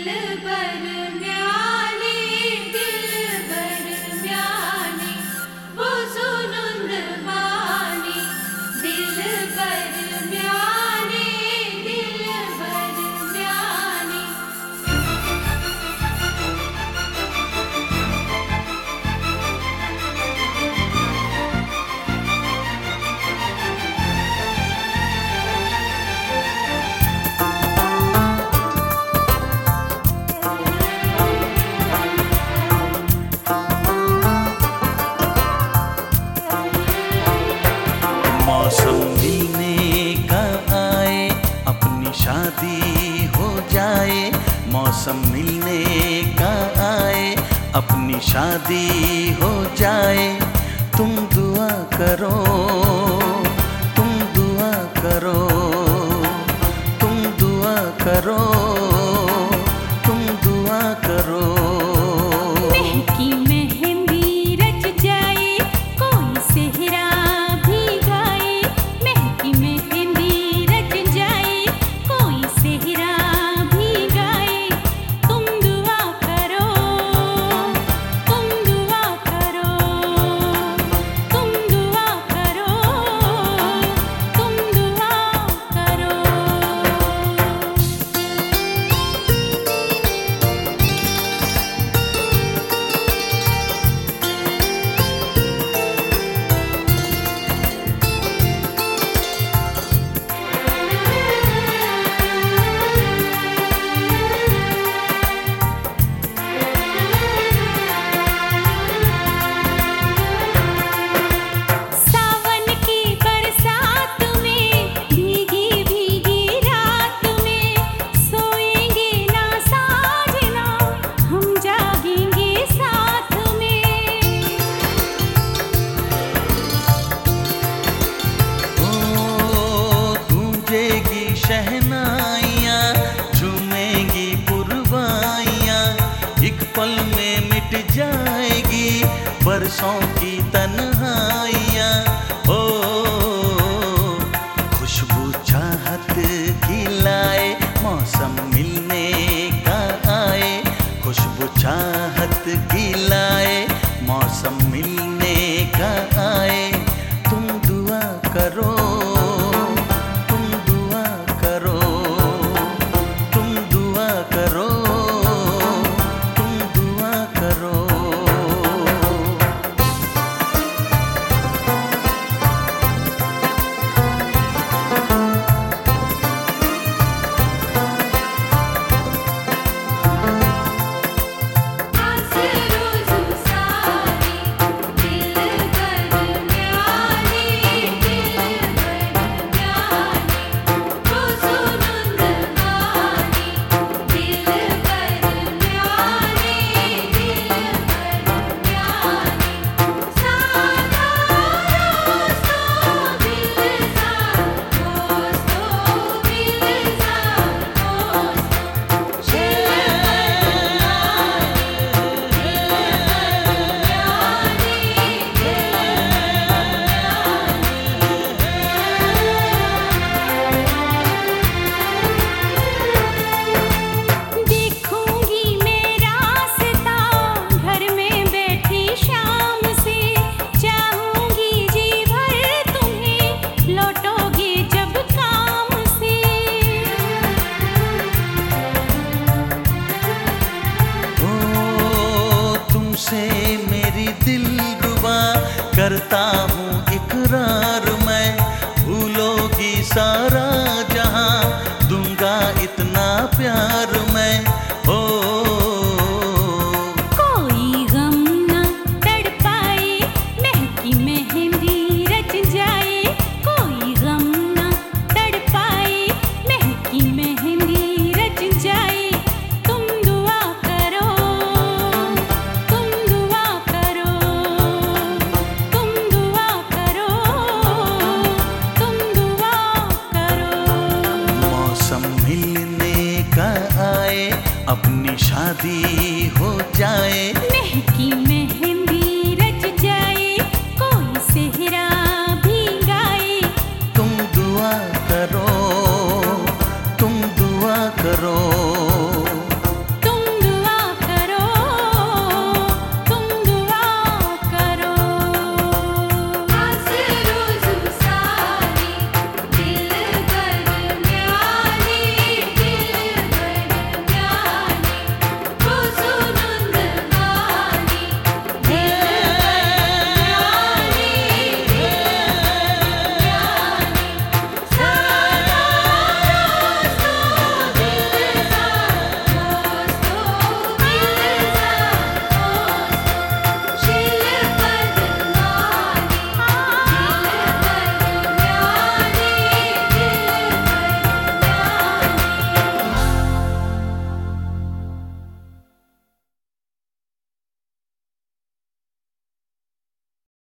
मौसम मिलने का आए, अपनी शादी हो जाए। मौसम मिलने का आए, अपनी शादी हो जाए। तुम दुआ करो, तुम दुआ करो, तुम दुआ करो, तुम दुआ करो। महकी मेहंदी रच जाए, कोई सेहरा भी गाए। महकी मेहंदी रच जाए, कोई सेहरा भी गाए। तुम दुआ करो, तुम दुआ करो, तुम दुआ करो, तुम दुआ करो। सावन की बरसात में, भीगी भीगी रात में, सोएंगे ना साजना, हम जागेंगे साथ में। ओ गूंजेगी शहनाइयाँ, झूमेंगी पुरवाइयाँ। एक पल में मिट जाएगी बरसों की तन्हाइयाँ। ओ खुशबू चाहत की लाए, मौसम मिलने का आए। खुशबू चाहत की लाए, मौसम मिलने का आए। तुम दुआ करो, तुम दुआ करो, तुम दुआ करो, तुम दुआ करो। आज रोज़ सारी दिल भर प्यारी, दिल भर प्यारी। रोज़ो नंद गानी, दिल भर प्यारी, दिल भर प्यारी। सादा दोस्तों दिलदार दोस्तों, दिलदार दोस्तों। देखूंगी मैं रास्ता, घर में बैठी शाम से। चाहूंगी जी भर तुम्हें, लौटोगे जब काम से। ओ तुमसे मेरी दिलरुबा करता हूँ इकरार मैं। भूलोगी सारा जहां, दूंगा इतना प्यार मैं। ओ कोई गम ना तड़पाए, महकी मेहंदी रच जाए। कोई गम ना तड़पाए, महकी मेहंदी रच जाए। तुम दुआ करो, तुम दुआ करो, तुम दुआ करो, तुम दुआ करो। मौसम मिलने का आए, अपनी शादी हो जाए।